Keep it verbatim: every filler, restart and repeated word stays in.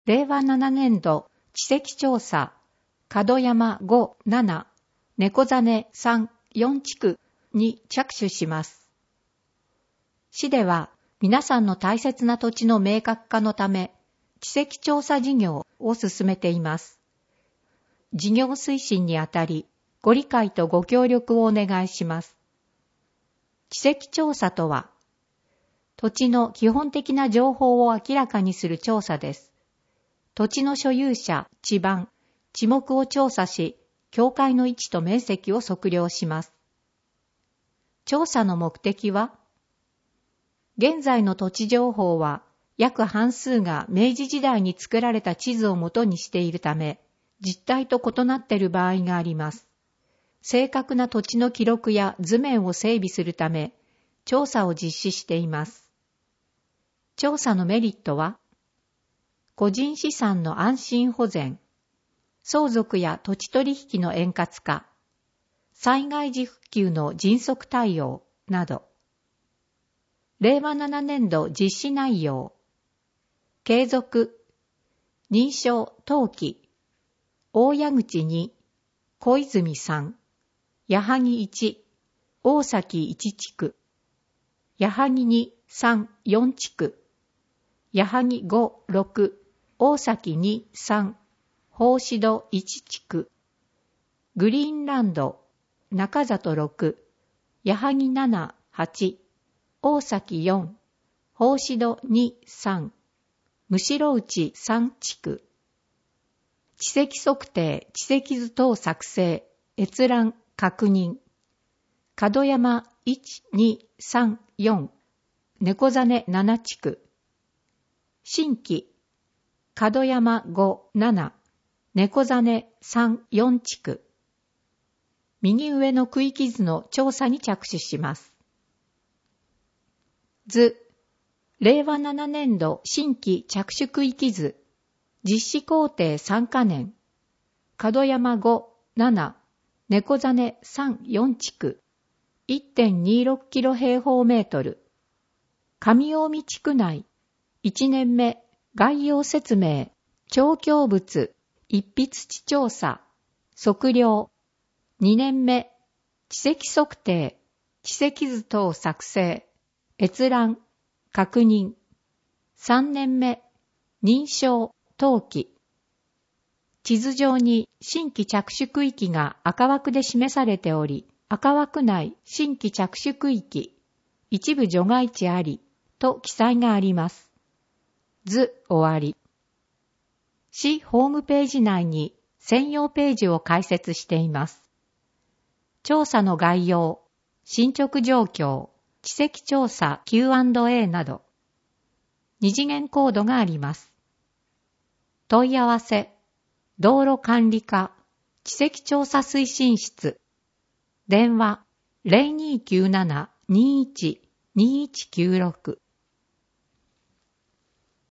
れいわななねんど地籍調査、門山ご、なな、猫種さん、よん地区に着手します。市では皆さんの大切な土地の明確化のため、地籍調査事業を進めています。事業推進にあたり、ご理解とご協力をお願いします。地籍調査とは、土地の基本的な情報を明らかにする調査です。土地の所有者、地盤、地目を調査し、境界の位置と面積を測量します。調査の目的は、現在の土地情報は、約半数が明治時代に作られた地図をもとにしているため、実態と異なっている場合があります。正確な土地の記録や図面を整備するため、調査を実施しています。調査のメリットは、個人資産の安心保全、相続や土地取引の円滑化、災害時復旧の迅速対応など、れいわななねんど実施内容、継続、認証登記、大谷口に、小泉さん、矢作いち、大崎いち地区、矢作に、さん、よん地区、矢作ご、ろく、大崎に、さん、宝志戸いち地区、グリーンランド、中里ろく、矢作なな、はち、大崎よん、宝志戸に、さん、むしろ内さん地区、地籍測定、地籍図等作成、閲覧、確認、門山いち、に、さん、よん、猫種なな地区、新規、門山ご、なな、猫種さん、よん地区、右上の区域図の調査に着手します。図、れいわななねんど新規着手区域図、実施工程さんかねん、門山ご、なな、猫種さん、よん地区、いってんにろくキロ平方メートル、上近江地区内、いちねんめ、概要説明、調教物、一筆地調査、測量、にねんめ、地籍測定、地籍図等作成、閲覧、確認、さんねんめ、認証、登記。地図上に新規着手区域が赤枠で示されており、赤枠内新規着手区域、一部除外地ありと記載があります。図終わり。市ホームページ内に専用ページを開設しています。調査の概要、進捗状況、地籍調査 キューアンドエー など、二次元コードがあります。問い合わせ、道路管理課、地籍調査推進室、電話 ゼロにーきゅうなな にーいち にーいちきゅうろく